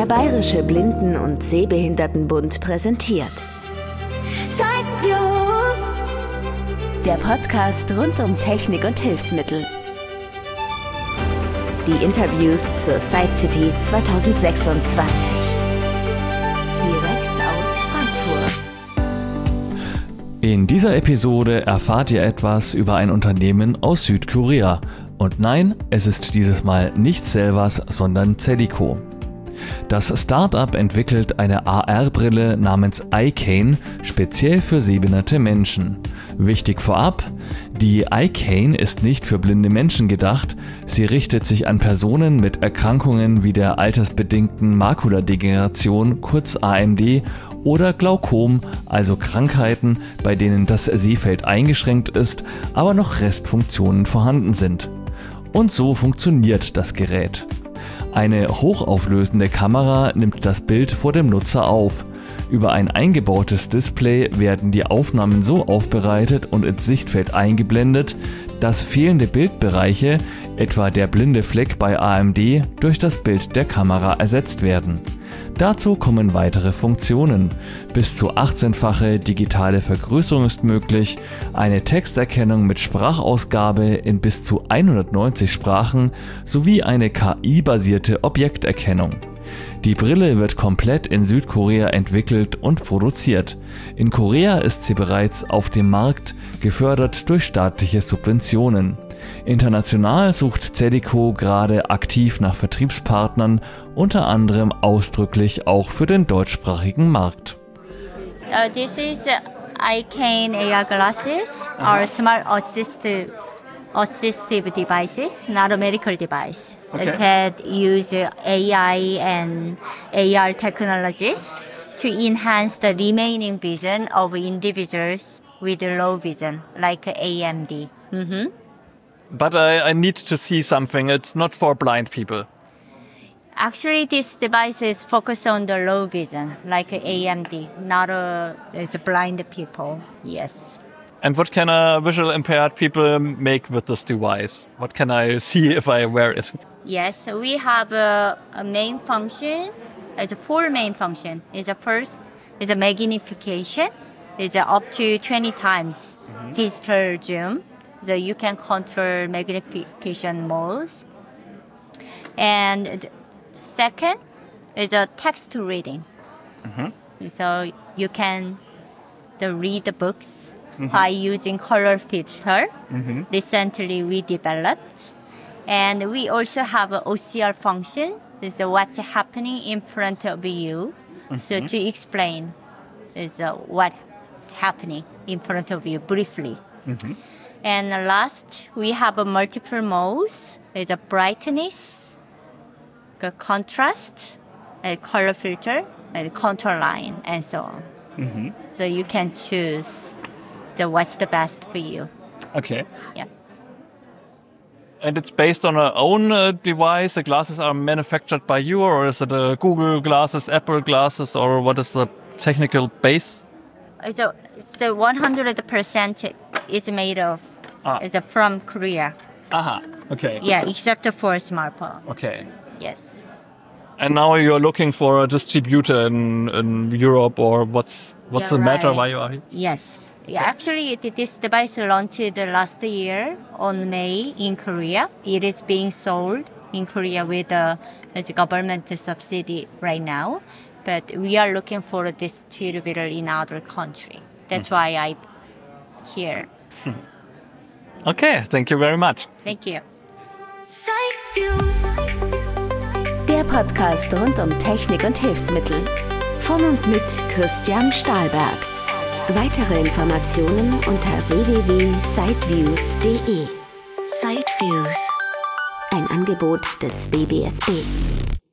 Der Bayerische Blinden- und Sehbehindertenbund präsentiert Sideviews, der Podcast rund um Technik und Hilfsmittel. Die Interviews zur Sight City 2026. Direkt aus Frankfurt. In dieser Episode erfahrt ihr etwas über ein Unternehmen aus Südkorea. Und nein, es ist dieses Mal nicht Selvas, sondern Cedico. Das Startup entwickelt eine AR-Brille namens iCane speziell für sehbehinderte Menschen. Wichtig vorab, die iCane ist nicht für blinde Menschen gedacht, sie richtet sich an Personen mit Erkrankungen wie der altersbedingten Makuladegeneration, kurz AMD, oder Glaukom, also Krankheiten, bei denen das Sehfeld eingeschränkt ist, aber noch Restfunktionen vorhanden sind. Und so funktioniert das Gerät. Eine hochauflösende Kamera nimmt das Bild vor dem Nutzer auf. Über ein eingebautes Display werden die Aufnahmen so aufbereitet und ins Sichtfeld eingeblendet, dass fehlende Bildbereiche, etwa der blinde Fleck bei AMD, durch das Bild der Kamera ersetzt werden. Dazu kommen weitere Funktionen. Bis zu 18-fache digitale Vergrößerung ist möglich, eine Texterkennung mit Sprachausgabe in bis zu 190 Sprachen sowie eine KI-basierte Objekterkennung. Die Brille wird komplett in Südkorea entwickelt und produziert. In Korea ist sie bereits auf dem Markt, gefördert durch staatliche Subventionen. International sucht Cedico gerade aktiv nach Vertriebspartnern, unter anderem ausdrücklich auch für den deutschsprachigen Markt. This is iCane AR glasses, or smart assistive devices, not a medical device. Okay. That use AI and AR technologies to enhance the remaining vision of individuals with low vision, like AMD. Mm-hmm. But I need to see something. It's not for blind people. Actually, this device is focused on the low vision, like AMD, not it's blind people. Yes. And what can visual impaired people make with this device? What can I see if I wear it? Yes, so we have a main function. It's a four main function. It's a first is a magnification. It's up to 20 times digital zoom. So you can control magnification modes. And second is a text reading. So you can read the books by using color filter. Recently we developed. And we also have an OCR function. This is what's happening in front of you. So to explain is what's happening in front of you briefly. And last, we have a multiple modes. There's a brightness, a contrast, a color filter, and a contour line, and so on. So you can choose what's the best for you. Okay. Yeah. And it's based on our own device? The glasses are manufactured by you, or is it Google glasses, Apple glasses, or what is the technical base? So the 100% is made of is from Korea. Okay. Yeah, except for smartphone. Okay. Yes. And now you're looking for a distributor in Europe, or what's the matter? Why you are here? Yes. Yeah, actually, this device launched last year on May in Korea. It is being sold in Korea with a government subsidy right now. But we are looking for a distributor in other country. That's why I'm here. Okay, thank you very much. Thank you. Sideviews, der Podcast rund um Technik und Hilfsmittel. Von und mit Christian Stahlberg. Weitere Informationen unter www.sideviews.de. Sideviews, ein Angebot des BBSB.